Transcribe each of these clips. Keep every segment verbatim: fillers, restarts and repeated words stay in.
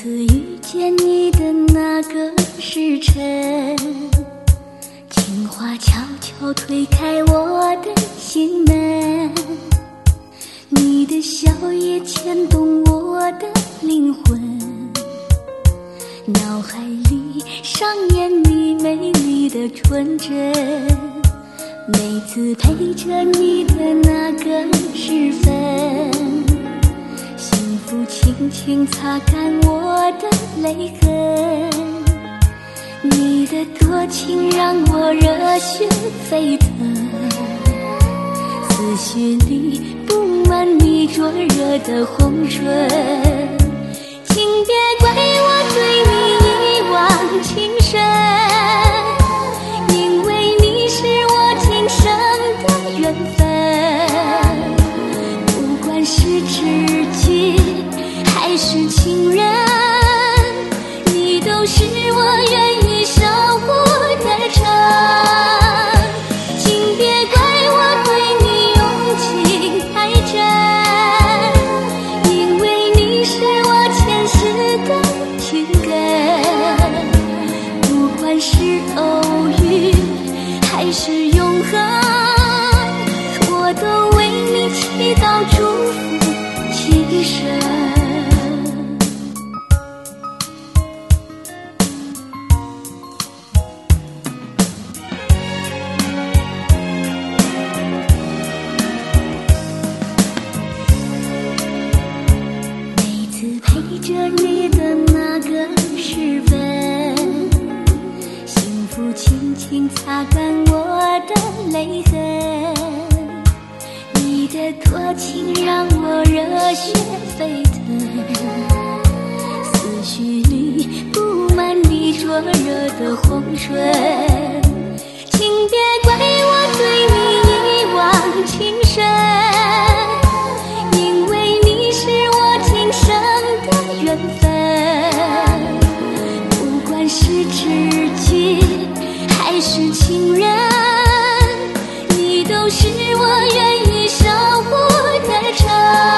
次遇见你的那个时辰，情话悄悄推开我的心门，你的笑也牵动我的灵魂，脑海里上演你美丽的纯真。每次陪着你的那个时分，幸福轻轻擦干我的泪痕，你的多情让我热血沸腾，思绪里布满你灼热的红唇，请别怪我对你一往情深，因为你是我今生的缘分，不管是知己还是情人，你都是我愿意守护的城。请别怪我对你用情太真，因为你是我前世的情根，不管是偶遇还是永恒，我都为你祈祷祝福今生。陪着你的那个时分，幸福轻轻擦干我的泪痕，你的多情让我热血沸腾，思绪里布满你灼热的红唇，请别怪我对你一往情深，因为你是我今生的缘分，不管是知己还是情人，你都是我愿意守护的城。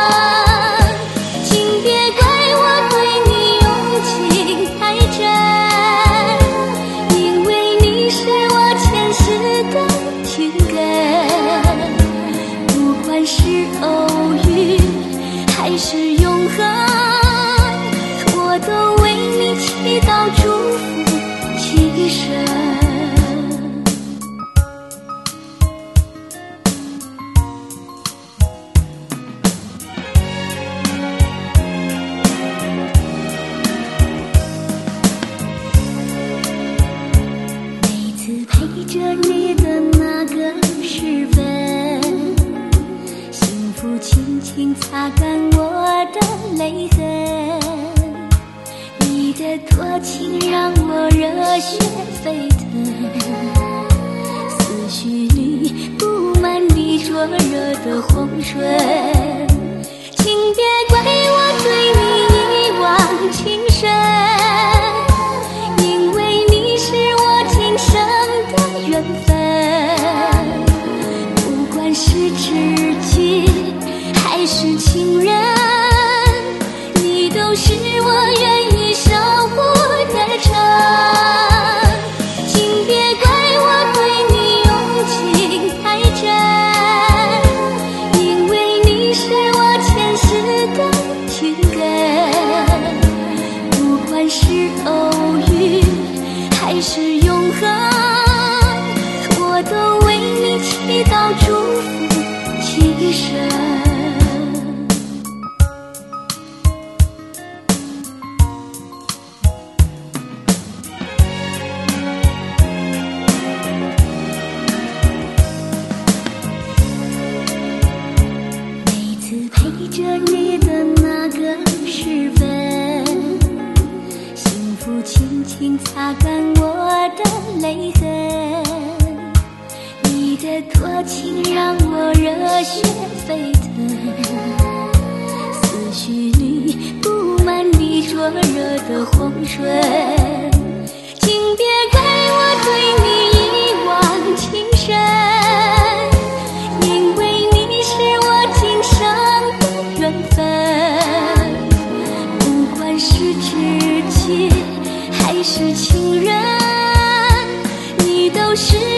请别怪我对你用情太真，因为你是我前世的情根，不管是偶遇还是永恒，我都为你祈祷祝福今生。每次陪着你的那个时分，幸福轻轻擦干我的泪痕，你的多情让我热血沸腾，思绪里布满你灼热的红唇，请别怪我对你一往情深，因为你是我今生的缘分，不管是知己还是情人，你都是我愿意守护的城。请别怪我对你用情太真，因为你是我前世的情根，不管是偶遇还是永恒，我都为你祈祷祝福今生。陪着你的那个时分，幸福轻轻擦干我的泪痕，你的多情让我热血沸腾，思绪里布满你灼热的红唇，请别怪我对你一往情深，因为你是我今生缘分，不管是知姐还是情人，你都是